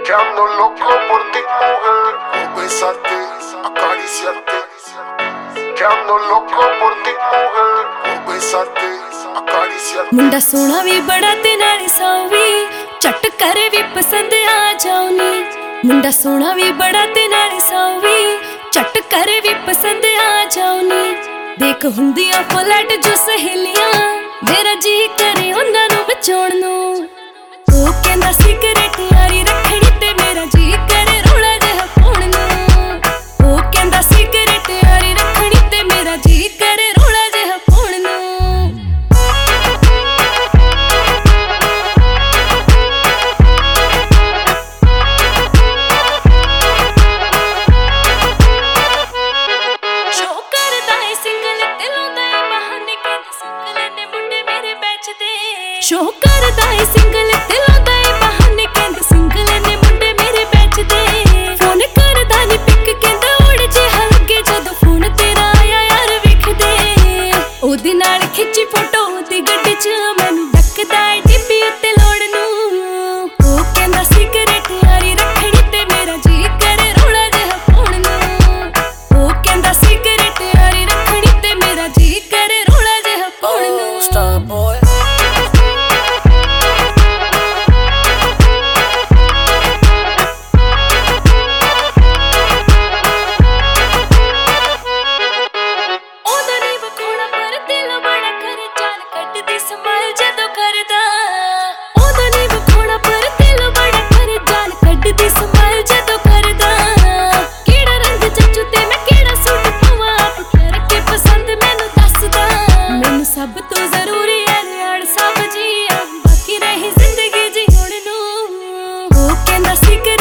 Que ando loco por ti, mujer, por besarte, acariciarte. Que ando loco por ti, mujer, por besarte, acariciarte. मुंडा सोना भी बड़ा ते नाले साऊ भी चट कर भी पसंद आ जाओ नी। मुंडा सोना भी बड़ा ते नाले साऊ भी चट कर भी पसंद आ जाओ नी। देख हुंदियां फ्लैट जो सहेलियां मेरा जी करे उन्हां नूं बचाउण नूं। ओ कहंदा सिगरेट यारी रखणी ते मेरा जी करे रोला जिहा पाउण नूं। ओ कहंदा सिगरेट यारी रखणी ते मेरा जी करे रोला जिहा पाउण नूं। शो करदा है सिंगल ते लांदा है बहाने कहंदे सिंगल ने मुंडे मेरे बैच दे। फोन करदा नी पिक कहंदा उड़ जे हलगे जदों फोन तेरा आया यार वेख दे। ओदे नाल खिच्ची फोटो दी गड्डी च मैनूं डकदा है डिब्बी उत्ते लोड़ नूं। ओ कहंदा सिगरेट यारी रखणी ते मेरा जी करे रोला जिहा पाउण नूं। ओ कहंदा सिगरेट यारी रखणी ते मेरा जी करे रोला जिहा पाउण नूं। Star boy सब तो जरूरी है यार सब जी बाकी रही जिंदगी जी हुण नूं। ओ कहंदा सिगरेट